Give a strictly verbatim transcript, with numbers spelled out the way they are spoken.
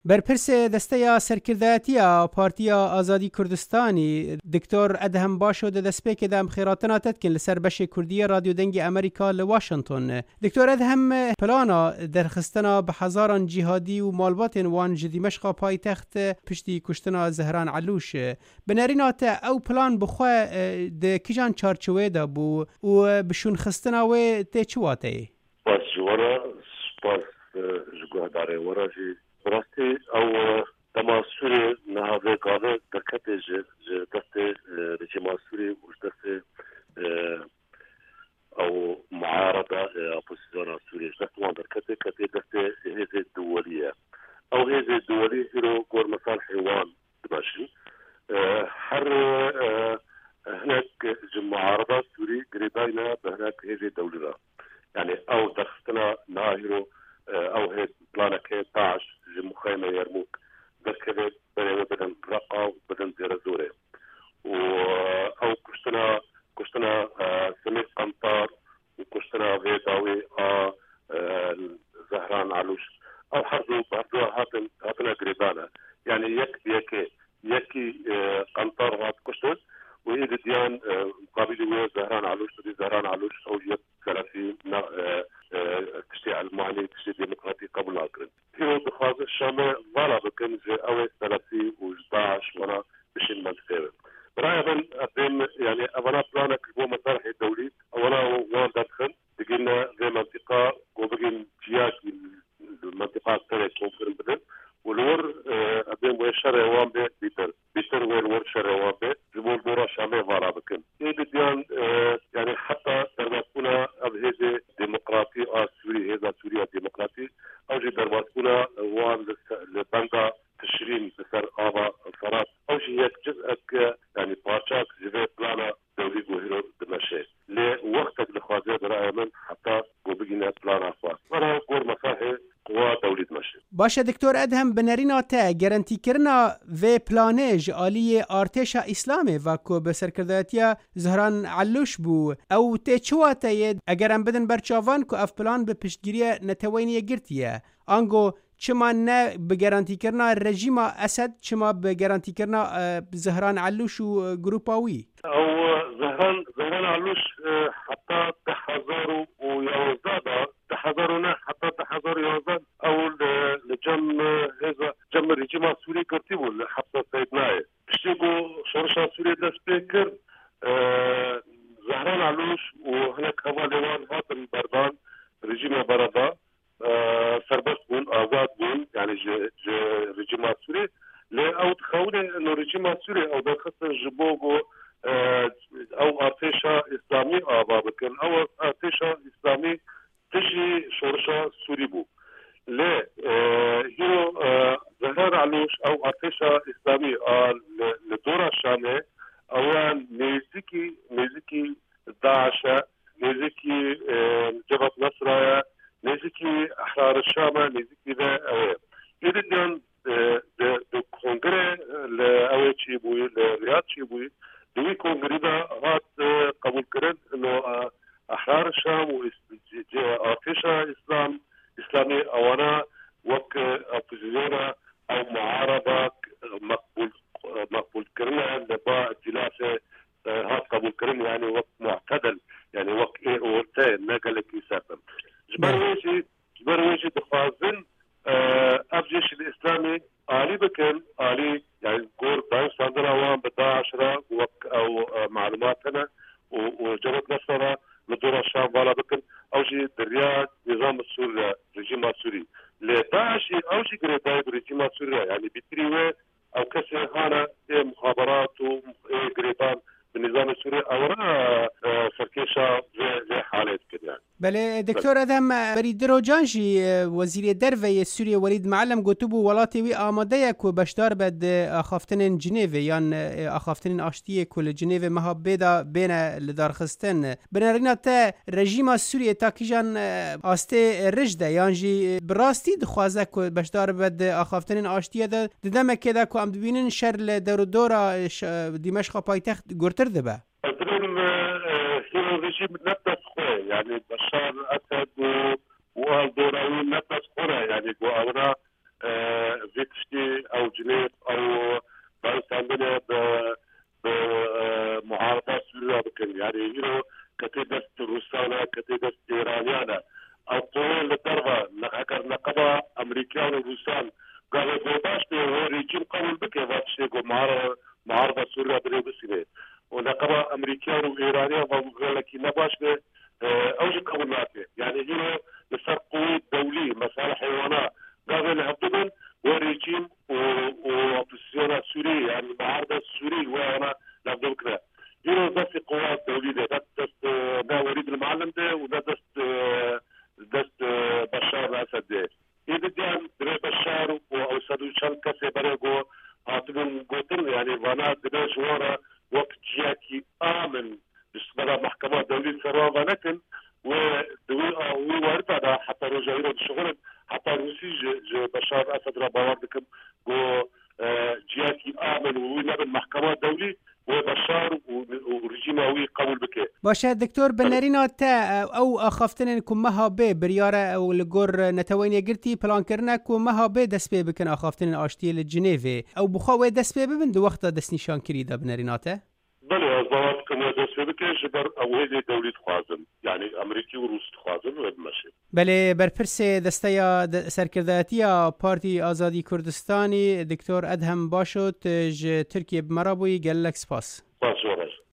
برپرس دسته سرکردایتی پارتیا آزادی کردستانی دکتر ادهم باشو د دسپیک دم خیراتنا تدکن لسر بش کردی رادیو دنگ امریکا لواشنطن. دکتر ادهم پلانا درخستنا به هزاران جهادی و مالبات وان جدی مشقا پایتخت پشتی کشتنا زهران علوش بنرینات او پلان بخوا د کیجان چارچوه دا بو و بشون خستنا و ته چواته باز جوارا باز جگوه داره ورا جی راستی او دما سوری نهاوه گاوه درکته جه دسته رجیما سوری وش دسته او معارضه اپوزیسیون سوری دسته وان درکته کته دسته هیزه دولیه او هیزه دولی هیرو گور مثال حیوان دباشی هر هناك معارضه سوري قريباينا بهناك هيزه دوليه يعني او دختنا ناهرو او هيك بلانك هيك طاعش مخيمه يرموك ذكرت بني بدن رقه وبدن زيرزوره و او كشتنا كشتنا سمير قنطار وكشتنا غيداوي اه زهران علوش او حرزو برضو هاتن هاتنا قريبانا يعني يك يك يكي قنطار هات كشتن وإذا ديان مقابل زهران علوش تدي زهران علوش او يك ثلاثين تشتي المعني تشتي ديمقراطي قبل أكرن هيرو بخاز الشامة ضالا بكن زي أول ثلاثين وجداش وانا بشين منتخير برأي بن أبين يعني أبنا بلانك هو مصالح الدولي أولا وان دادخن تقلنا زي منطقة وبقين جياكي المنطقة الثانية ممكن بدن والور أبين ويشار يوان بي بيتر بيتر والور شار يوان بي جمول دورا شامة ضالا بكن إيه ديان يعني حتى درباتنا أبهيزي ديمقراطي آه سوري هذا سوريا ديمقراطي أو جي درباتنا وان لبندا تشرين بسر آبا فرات أو جي هيك جزءك يعني بارشاك جزء بلانا دولي قوهيرو دمشي لوقتك لخوازي برأي من حتى قوبقينا بلانا خواز وانا قور مساحي قوى دولي دمشي باشه دکتر ادهم بنرینا تا گرانتی کرنا و پلانج آلی ارتش اسلامی و کو به سرکردایتی زهران علوش بو او ته چواته اگرم بدن برچاوان کو اف پلان به پشتگیری نتوینی گرتیه انگو چما نه به گرانتی کرنا رژیم اسد چما به گرانتی کرنا زهران علوش و گروپاوی او زهران زهران علوش حتی تحذروا ويوزادا تحذرنا حتى تحذر يوزاد او لجم هذا جم الرجيم السوري كرتيبو حتى سيدناي بشتيقو شرشا سوري لسبيكر أه زهران علوش وهناك هوا لوان هاتن بردان رجيم بردا أه سربست بون آزاد بون يعني رجيم السوري لا او تخوني انه رجيم السوري او دخلت جبوغو أه او ارتشا اسلامي آبا بكن او ارتشا اسلامي تجي شرشا سوري بو لا أه هيرو أه زهران علوش او ارتشا اسلامي أه لدورة الشامية اولا نيزيكي نيزيكي داعش نيزيكي أه جبهة نصرة نيزيكي احرار الشام نيزيكي ذا اوه يدن دو كونغري لاوه تشيبوي لرياض تشيبوي دوي كونغري دا هات قبول كرن انه احرار الشام وارتشا اسلام اسلامي اوانا وك اپوزيسيونا او معارضه مقبول مقبول كرنا لبا ائتلاف هات قبول كرن يعني وقت معتدل يعني وقت ايه اورتين نقل كيساتم جبرويشي جبرويشي بخازن ابجيش الاسلامي آلي بكن آلي يعني قول باين صندر اوان بدا عشرة وك او معلوماتنا وجبت نصرة لدور الشام والا بكن او جي دريات نظام السوري رجيم السوري لداعش او جي قريباي برجيم السوري يعني بتريوه او كسي هانا ايه مخابرات وايه قريبان بالنظام السوري او را سركيشا زي حالات كده يعني. بله دکتر ادهم بری دروجانجی وزیر دروی سوریه ولید معلم گوتبو ولاتی وی آماده یک و بشدار بد اخافتن جنیو یان اخافتن آشتی کل جنیو مها بیدا بین لدارخستن بنارینا تا رژیم سوریه تا کیجان آسته رجده یان جی براستی دخوازه که بشدار بد اخافتن آشتی ده ددم که ده که ام دبینن شر لدور دورا دمشق پایتخت گرتر ده به هو رجيم نفس خوي يعني بشار اسد والدوراوي نفس خوي يعني وأورا فيت او جنيف او باستعملها بمعارضات سوريا بكن يعني هنا كتي دست روسانا كتي دست ايرانيانا او قوة للدرجة هكذا نقبة امريكان وروسان قالوا بوضاش هو ريجيم قبول بكي واتشيكو معارضة سوريا بريو بسيني ونقبة امريكان وايرانيان وقال لك نباش اوجه قبولاتي يعني هنا لصار قوة دولية مصالح حيوانات قالوا لها ضمن وريجيم وأوبوزيسيون سوري يعني المعارضة السوري وانا نبدو كذا هنا دست قوات دولية دست دست دا وليد المعلم ده وده دست دست بشار الأسد ده إذا جان دري بشار وأوسادو شان كسي بريقو هاتمن قوتن يعني وانا دنا جوارا وقت جياكي آمن بسبلا محكمة دولية سروا ولكن ووارد هذا حتى رجعيرو بشغل حتى روسي بشار الأسد را باور بكم جو جياكي آمن ونبن محكمة دولي وبشار ورجيماوي قبول بكي باشه دكتور بنرينا تا او اخافتن كمها به برياره او لگور نتوين يگرتي پلان کرنا كمها به دست به بكن اخافتن اشتي لجنيف او بخوا دست به ببن دو وقت دست نشان كريدا بنرينا تا بله از بابت كما دست به بكي جبر اوهيدي دولي خوازن يعني امريكي وروس خوازن وبمشي بله برپرس دستیا سرکرداتیا پارتی آزادی کردستانی دکتور ادهم باشوت ج ترکیه بمرابوی گلک سپاس.